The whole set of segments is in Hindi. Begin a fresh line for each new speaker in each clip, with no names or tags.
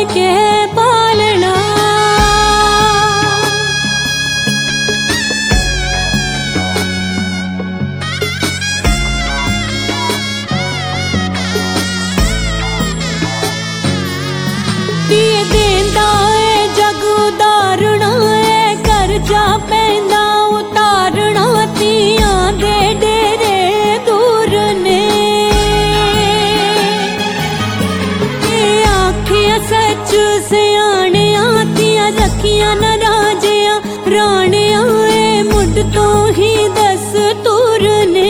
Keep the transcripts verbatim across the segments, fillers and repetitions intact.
के पालना। दिए देंदा है जग उदारना है, कर्जा पैंदा उतारना, तियां दे डेरे दूर ने। आखिया सच सियाणिया, तियां रखियां न राजिया राणिया, ए मुड तो ही दस्तूर ने।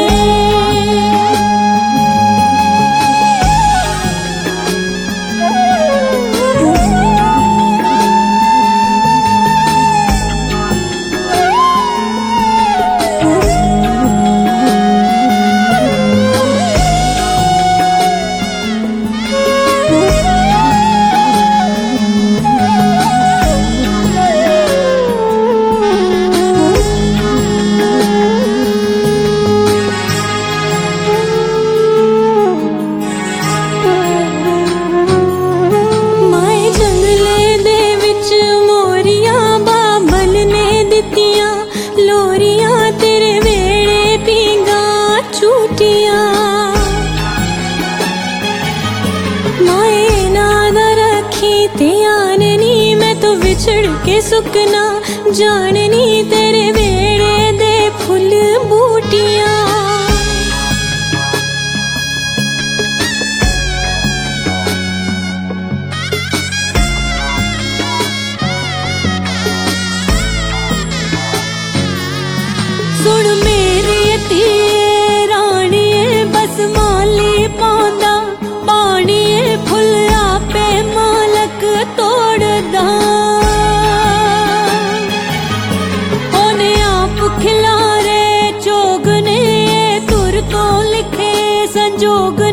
ध्याननी मैं तो विछड़ के सुकना, जाननी तेरे वेड़े दे फुल बूटियां। सुन मेरी धीए राणीए, बस माली पांदा पानीए, फुल आपे मालक तोड़दा। ओने आप खिलारे चोगने, तुर तो लिखे संजोग